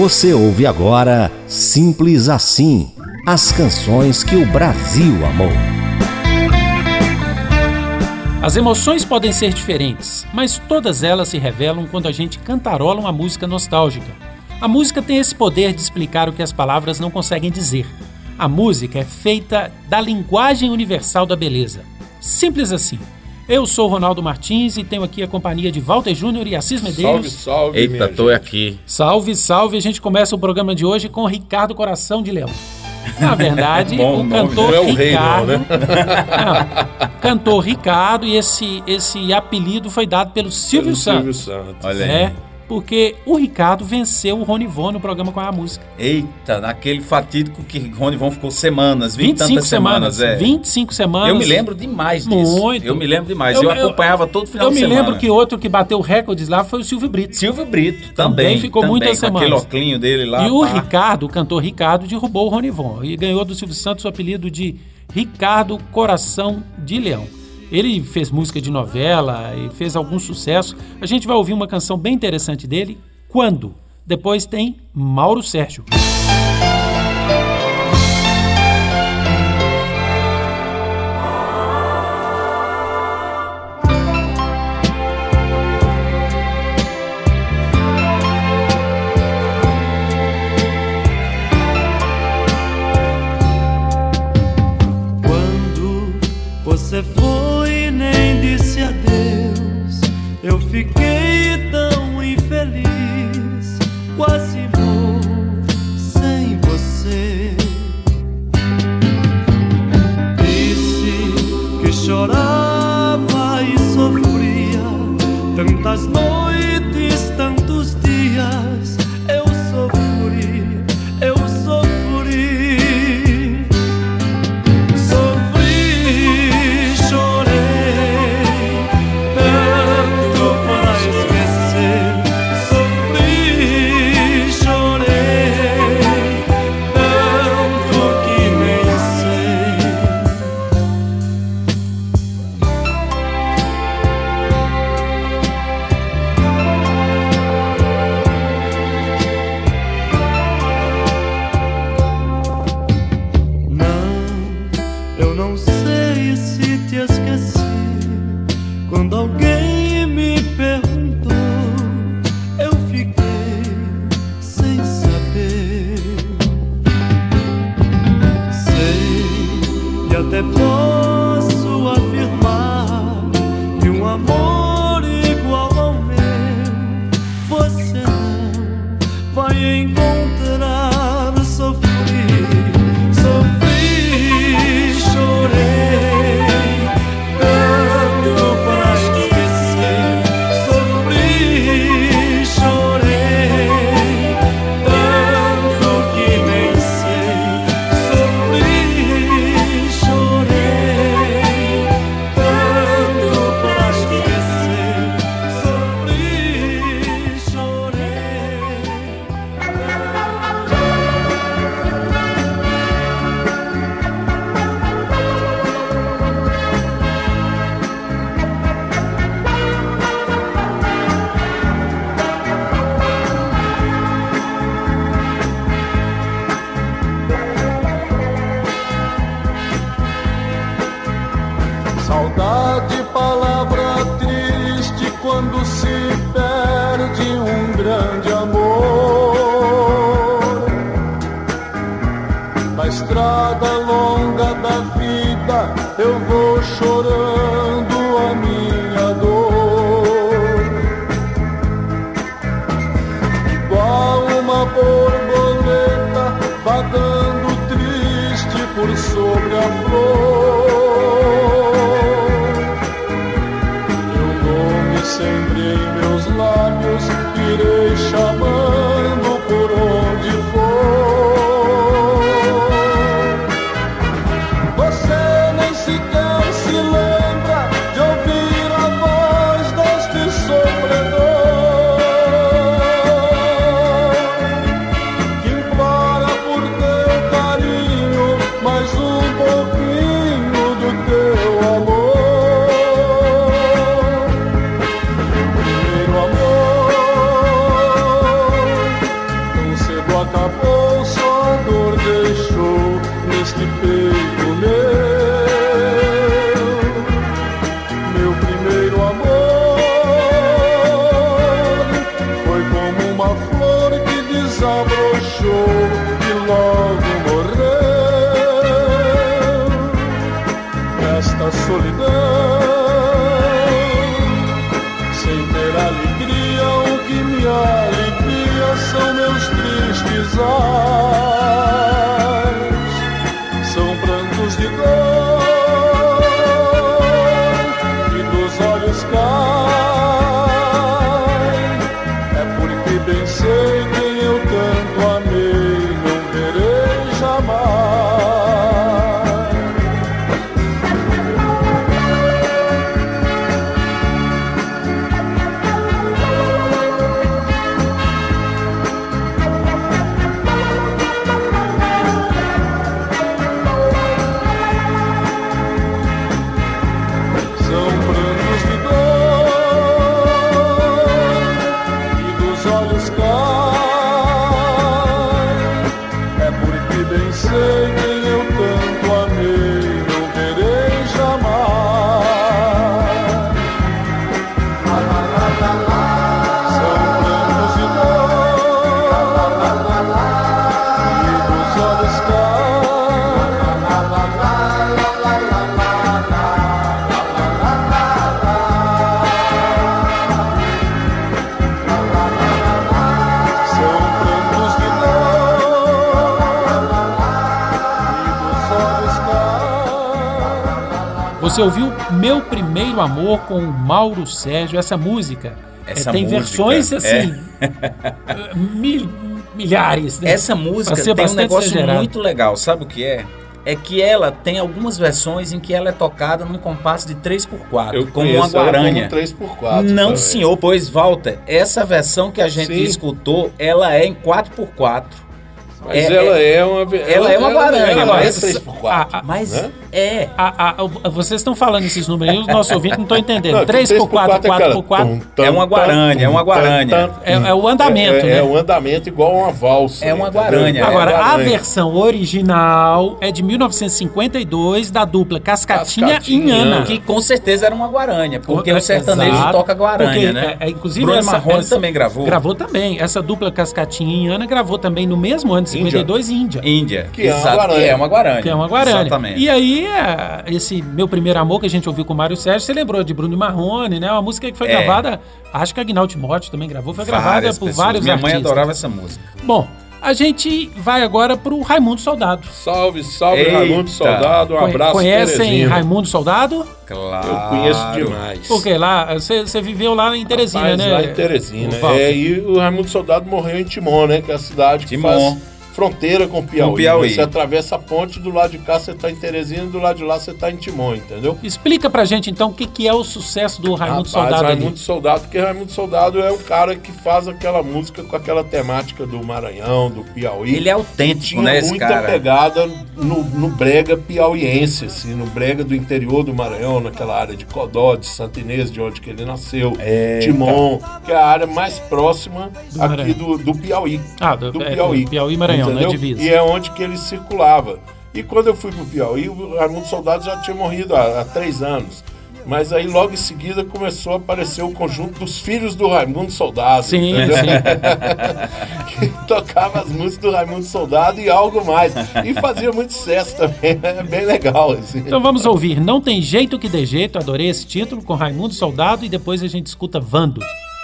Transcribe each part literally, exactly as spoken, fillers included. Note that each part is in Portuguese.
Você ouve agora Simples Assim, as canções que o Brasil amou. As emoções podem ser diferentes, mas todas elas se revelam quando a gente cantarola uma música nostálgica. A música tem esse poder de explicar o que as palavras não conseguem dizer. A música é feita da linguagem universal da beleza. Simples assim. Eu sou Ronaldo Martins e tenho aqui a companhia de Walter Júnior e Assis Medeiros. Salve, salve, Eita, tô aqui. Salve, salve. A gente começa o programa de hoje com Ricardo Coração de Leão. Na verdade, Bom, o cantor não é o rei, Ricardo... não, né? Não, cantor Ricardo, e esse, esse apelido foi dado pelo Silvio Pelo Santos. Silvio Santos. Olha aí. É, porque o Ricardo venceu o Ronivon no programa Com a Música. Eita, naquele fatídico que Rony Von ficou semanas, vinte, vinte e cinco tantas semanas. semanas. é. vinte e cinco semanas. Eu me lembro demais disso. Muito. Eu me lembro demais. Eu- Eu, eu- acompanhava todo final Eu de me semana. lembro que outro que bateu recordes lá foi o Silvio Brito. Silvio Brito Também também. ficou também, muitas com semanas. aquele oclinho dele lá. E o pá. Ricardo, o cantor Ricardo, derrubou o Ronivon e ganhou do Silvio Santos o apelido de Ricardo Coração de Leão. Ele fez música de novela e fez algum sucesso. A gente vai ouvir uma canção bem interessante dele, Quando? Depois tem Mauro Sérgio. Quando você foi e nem disse adeus, eu fiquei tão infeliz, quase morro sem você. Disse que chorava e sofria, tantas noites, tantos dias, eu sofri, eu sofri. Sofri, chorei, tanto pra esquecer. Sofri, chorei, tanto que nem sei. Não, eu não sei se te esqueci. Quando alguém me perguntou, eu fiquei sem saber. Sei e até posso afirmar que um amor igual ao meu você não vai encontrar. Sofri, sofri, chorei, tanto pra esquecer. Sofri, chorei, tanto que nem sei. Sofri, chorei, tanto pra esquecer. Sofri, chorei. Saudade, palavra triste quando se perde um grande amor. Na estrada longa da vida eu vou chorando a minha dor. Igual uma borboleta vagando triste por sobre a flor. Sempre em meus lábios irei chamando por onde for. Você nem sequer se lembra de ouvir a voz deste sofredor que implora por teu carinho mais um pouquinho. neste peito meu, meu primeiro amor foi como uma flor que desabrochou e logo morreu. Esta solidão, sem ter alegria, o que me alivia são meus tristes ais, são prantos de dor que dos olhos caem. É porque bem sei quem eu tanto amei, não verei jamais. São prantos de dor que dos olhos caem. É porque bem sei quem eu tanto amei, não verei jamais. São prantos de dor que dos olhos São prantos de dor. Você ouviu Meu Primeiro Amor com o Mauro Sérgio. Essa música Essa é, tem música, versões assim, mil- milhares. Né? Essa música Pra ser tem um bastante negócio exagerado. muito legal, sabe o que é? É que ela tem algumas versões em que ela é tocada num compasso de três por quatro, Eu como uma conheço ela guaranha. como três por quatro. Não, também. senhor, pois, Walter, essa versão que a gente Sim. escutou, ela é em quatro por quatro. Mas É- ela é, uma... ve- ela é uma guaranha, ela não é mas- três por quatro. Ah, ah, Mas né? é. A- a- a- vocês estão falando esses números aí, os nossos ouvintes não estão entendendo. Não, três por quatro, quatro por quatro É uma guaranha, é uma guaranha. é, é o andamento, é, né? É um andamento igual uma valsa. É uma entendeu? guaranha, é. Agora, a guaranha. versão original é de mil novecentos e cinquenta e dois, da dupla Cascatinha, Cascatinha e Ana. Ana. Que com certeza era uma guaranha, porque É, o sertanejo exato. toca guaranha, Porque, né? é, é, inclusive Bruno essa- Marrone essa- também gravou. Gravou também. Essa dupla Cascatinha e Ana gravou também no mesmo ano de cinquenta e dois, Índia. Índia. Que é uma Exato, guaranha. que é uma guaranha. Que é uma guaranha. Exatamente. E aí, é, esse Meu Primeiro Amor que a gente ouviu com o Mário Sérgio, você lembrou de Bruno Marrone, né? Uma música que foi É. gravada, acho que a Aguinaldo Timóteo também gravou, foi gravada Várias por pessoas. vários Minha artistas. mãe adorava essa música. Bom, a gente vai agora pro Raimundo Soldado. Salve, salve, Eita. Raimundo Soldado. Um Conhe- abraço, Conhecem Teresina. Raimundo Soldado? Claro. Eu conheço demais. Porque lá, você você viveu lá em Teresina, Rapaz, né? lá em Teresina. o Walter? É, e o Raimundo Soldado morreu em Timon, né? Que é a cidade que Timon. faz fronteira com Piauí. Com Piauí. Você atravessa a ponte, do lado de cá você tá em Teresina e do lado de lá você tá em Timon, entendeu? Explica pra gente então o que, que é o sucesso do Raimundo Rapaz, Soldado Raimundo ali. Soldado, porque Raimundo Soldado é o cara que faz aquela música com aquela temática do Maranhão, do Piauí. Ele é autêntico, Tinha né, esse muita cara? pegada no, no brega piauiense, assim, no brega do interior do Maranhão, naquela área de Codó, de Santa Inês, de onde que ele nasceu, Eita. Timon, que é a área mais próxima Do aqui Maranhão. do, do Piauí. Ah, do, do é, Piauí. do Piauí e Maranhão, entendeu? né? Divisa. E é onde que ele circulava. E quando eu fui pro Piauí, o Raimundo Soldado já tinha morrido há, há três anos. Mas aí logo em seguida começou a aparecer o conjunto dos filhos do Raimundo Soldado. Sim, entendeu? sim. Que tocava as músicas do Raimundo Soldado e algo mais. E fazia muito sucesso também. É bem legal. Assim. Então vamos ouvir Não Tem Jeito Que Dê Jeito, adorei esse título, com Raimundo Soldado, e depois a gente escuta Vando.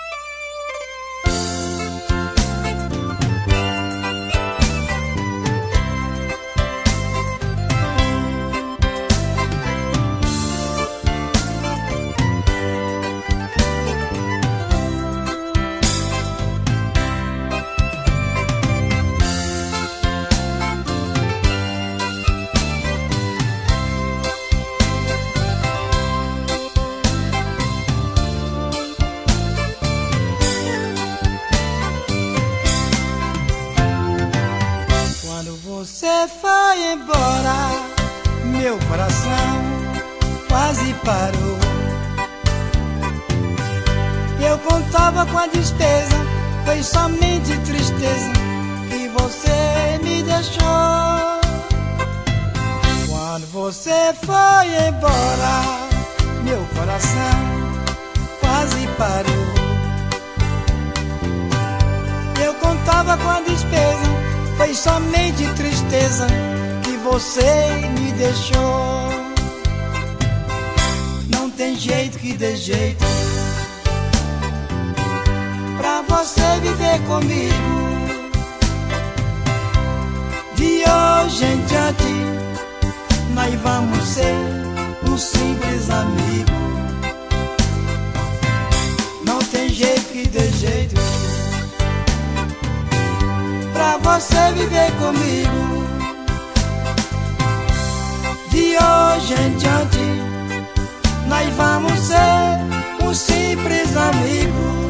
Quando você foi embora, meu coração quase parou. Eu contava com a despesa, foi somente tristeza que você me deixou. você foi embora, meu coração quase parou. Eu contava com a despesa, foi somente tristeza que você me deixou. Não tem jeito que dê jeito pra você viver comigo. De hoje em diante nós vamos ser um simples amigo. Não tem jeito que dê jeito pra você viver comigo. De hoje em diante nós vamos ser um simples amigo.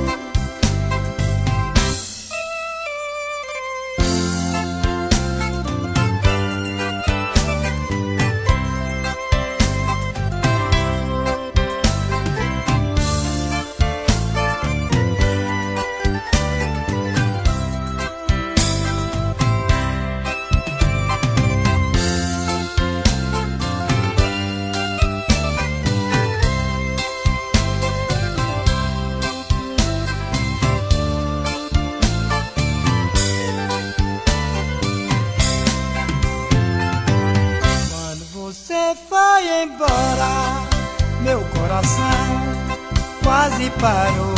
Embora, meu coração quase parou.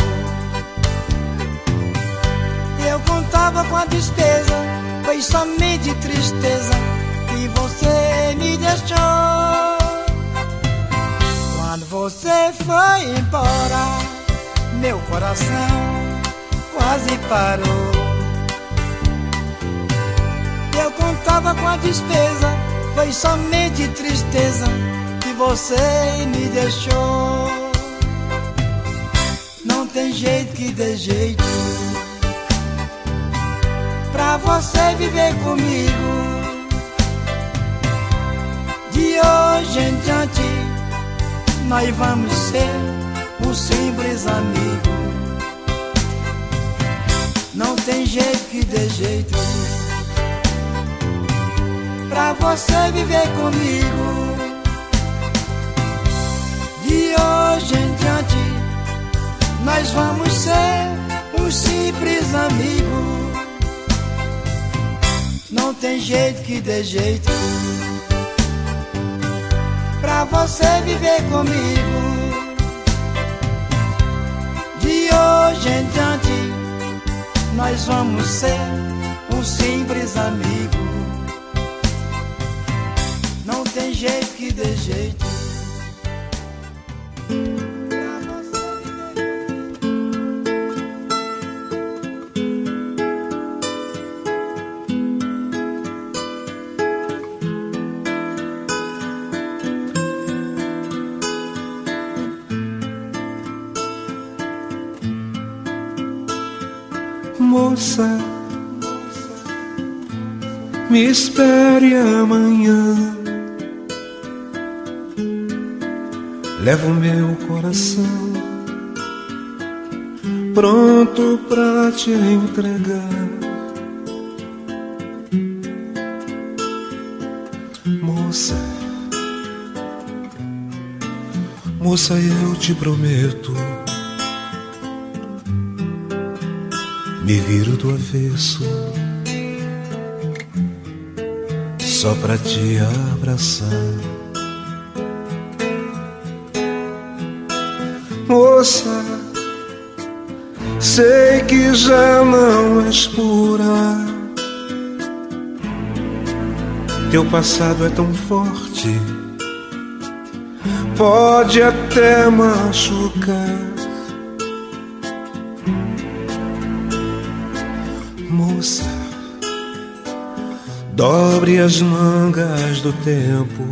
Eu contava com a despesa, foi somente tristeza que você me deixou. Quando você foi embora, meu coração quase parou. Eu contava com a despesa, foi somente tristeza que você me deixou. Não tem jeito que dê jeito pra você viver comigo. De hoje em diante nós vamos ser um simples amigo. Não tem jeito que dê jeito pra você viver comigo. De hoje em diante nós vamos ser um simples amigo. Não tem jeito que dê jeito pra você viver comigo. De hoje em diante nós vamos ser um simples amigo. Não tem jeito que dê jeito pra você viver. Moça, me espere amanhã. Levo meu coração pronto pra te entregar. Moça, moça, eu te prometo, me viro do avesso só pra te abraçar. Moça, sei que já não és pura, teu passado é tão forte, pode até machucar. Moça, dobre as mangas do tempo,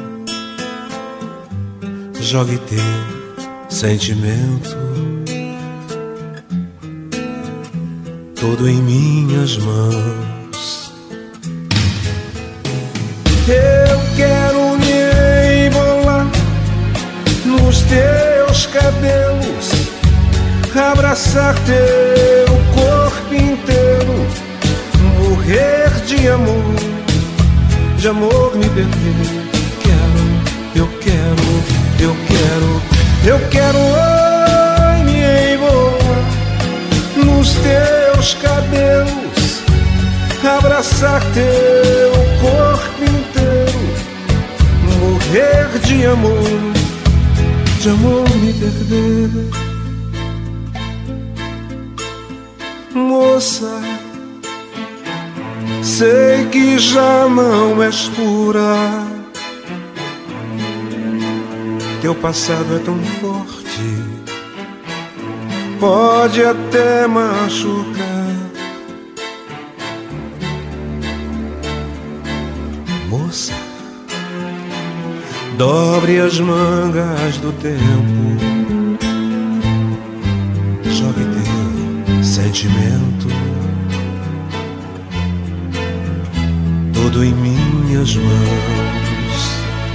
jogue teu sentimento todo em minhas mãos. Eu quero me embolar nos teus cabelos, abraçar teu corpo inteiro, morrer de amor, de amor me perder. Quero de amor, de amor me perder. Moça, sei que já não és pura. Teu passado é tão forte, pode até machucar. Moça, dobre as mangas do tempo, jogue teu sentimento todo em minhas mãos.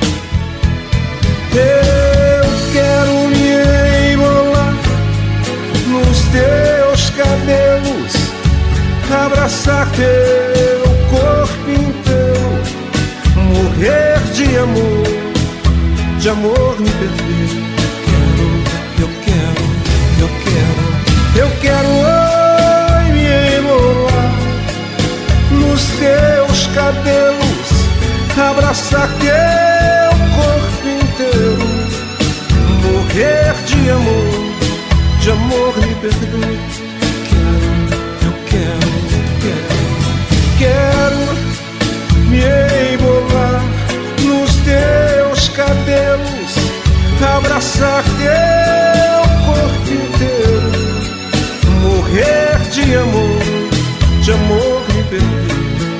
Eu quero me embolar nos teus cabelos, abraçar teu corpo inteiro, morrer de amor, de amor me perder. Quero, eu quero, eu quero, eu quero oi, me embolar nos teus cabelos, abraçar teu corpo inteiro, morrer de amor, de amor me perder. Quero, eu quero, quero, quero me embolar nos teus cabelos, abraçar teu corpo inteiro, morrer de amor, de amor me perder.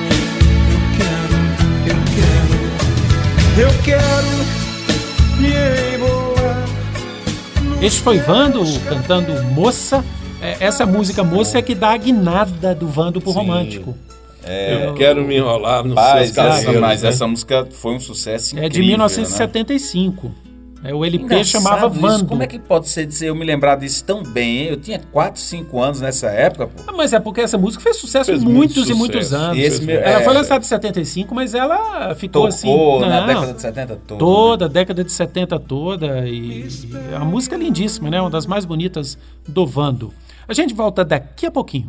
Eu quero, eu quero, eu quero me embolar. Este foi Vando cantando Moça. É, essa música Moça é que dá a guinada do Vando pro Sim. romântico. É, eu quero me enrolar nos Paz, seus cabelos. mas né? essa música foi um sucesso incrível. É de mil novecentos e setenta e cinco. Né? É, o L P Engraçado chamava isso. Vando. Como é que pode ser dizer eu me lembrar disso tão bem, hein? Eu tinha quatro, cinco anos nessa época, pô. Ah, mas é porque essa música fez sucesso Fez muitos muito e muitos sucesso. anos. E esse meu- Ela é, foi lançada em setenta e cinco, mas ela ficou Tocou assim... na não, década de setenta toda. Toda a década de setenta toda. E a música é lindíssima, né? Uma das mais bonitas do Vando. A gente volta daqui a pouquinho.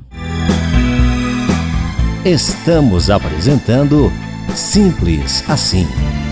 Estamos apresentando Simples Assim.